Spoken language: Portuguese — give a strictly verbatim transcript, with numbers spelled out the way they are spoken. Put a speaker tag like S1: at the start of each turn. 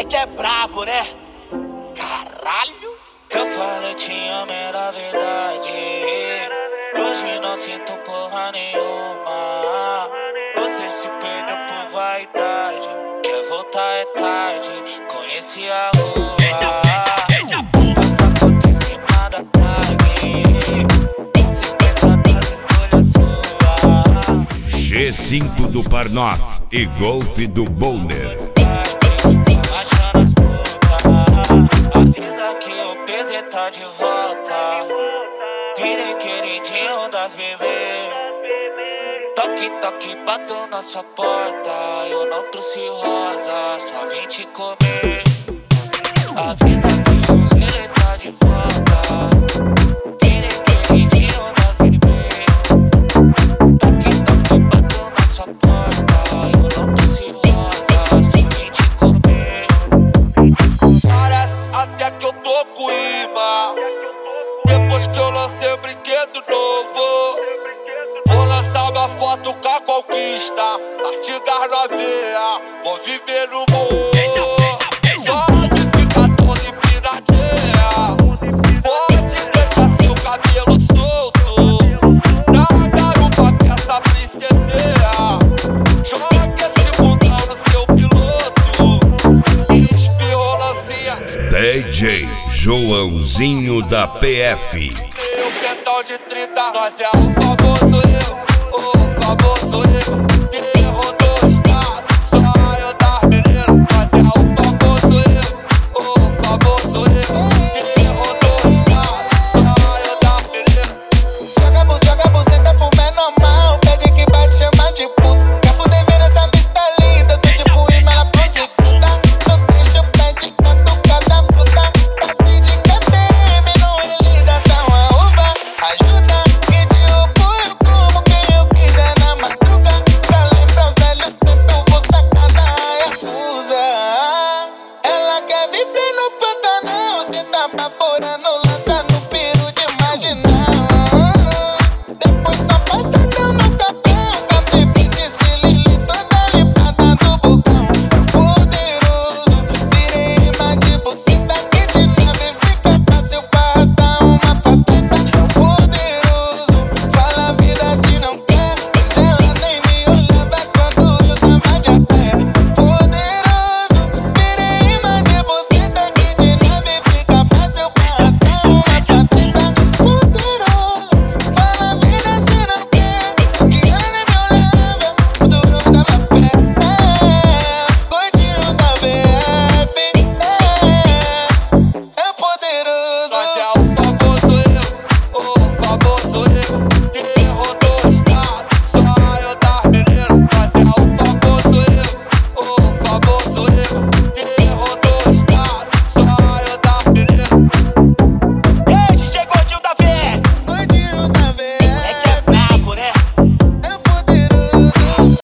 S1: moleque é brabo, né? Caralho!
S2: Se eu falo eu te amo era verdade. Hoje não sinto porra nenhuma. Você se perdeu por vaidade. Quer voltar é tarde. Conheci a rua. Passa conta em cima da tag. Você pensa das escolhas suas.
S3: G cinco do Parnoff e Golf do Bowner.
S2: Avisa que o P Z tá de volta. Virei queridinho das bebê. Toque, toque, bato na sua porta. Eu não trouxe rosa, só vim te comer. Avisa que o P Z tá de volta. Virei queridinho das bebê. Toque, toque, bato na sua porta. Eu não trouxe rosa, só vim te comer.
S1: Parece até que eu tô com imã. Depois que eu lancei o brinquedo novo, vou lançar uma foto com a conquista. Artigas novinha, vou viver no mundo. Só de ficar todo empiradinha. Pode deixar seu cabelo solto. Na garupa que essa princesinha. Joga esse bundão no seu piloto. Espirrou lancinha.
S3: D J Joãozinho da P F.
S1: Eu quentão de trinta, nós é o famoso eu, o famoso eu.